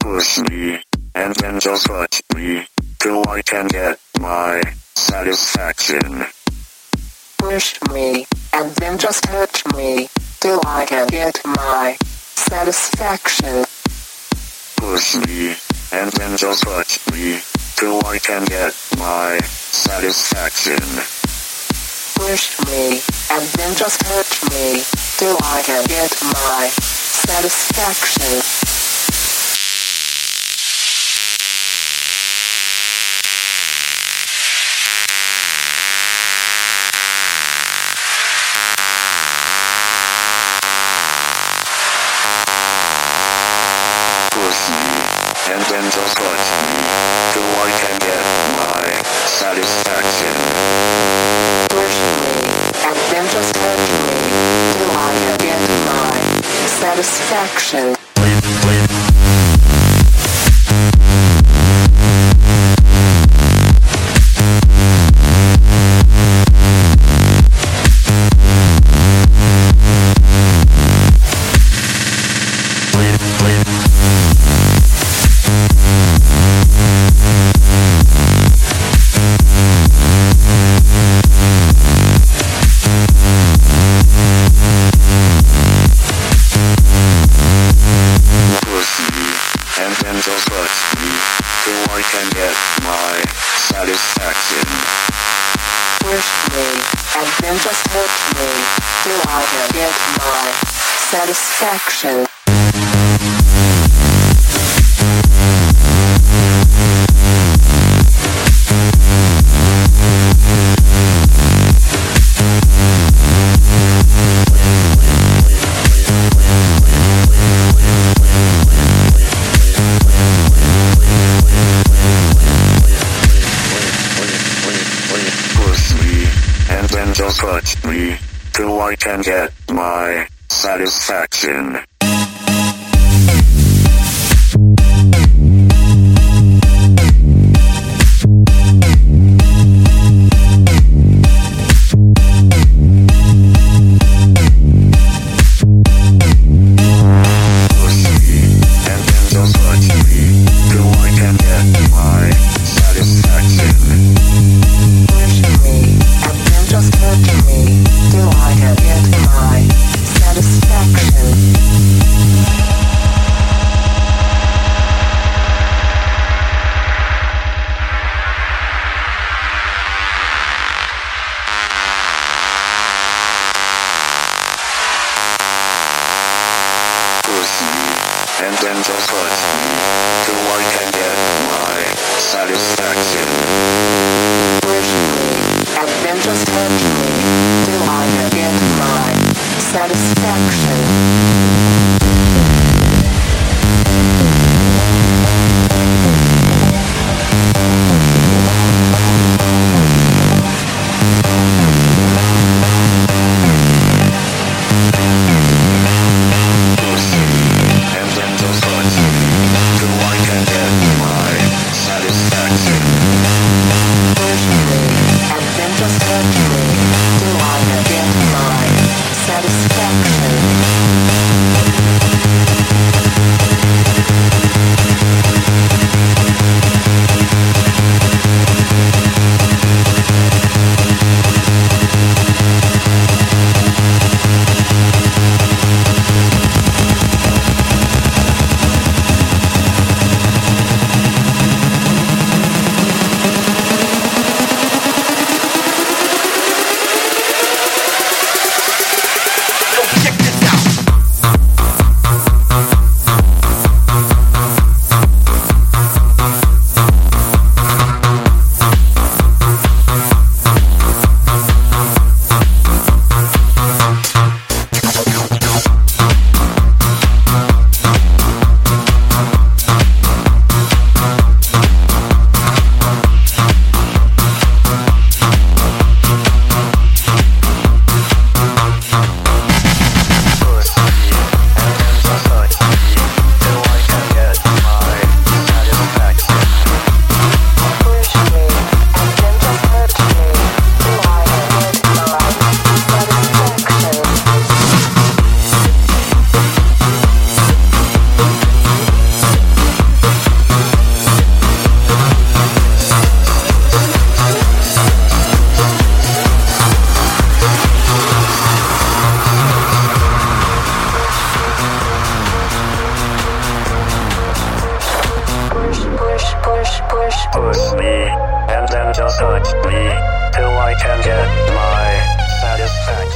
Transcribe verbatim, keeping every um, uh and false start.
Push me, and then just touch me, till I can get my satisfaction. Push me, and then just touch me, till I can get my satisfaction. Push me, and then just touch me, till I can get my satisfaction. Push me, and then just touch me, till I can get my satisfaction. Push me, and then just touch me, till I can get my satisfaction. Push me, and then just touch me, till I can get my satisfaction. Just touch me, till I can get my satisfaction. Push me, and then just touch me, till I can get my satisfaction. Just touch me, till I can get my satisfaction. And then just touch me, till I can get my satisfaction. Push me, and then just touch me, till I can get my satisfaction. Just touch me, till I can get my satisfaction. me, and then just touch me, till I can get my satisfaction.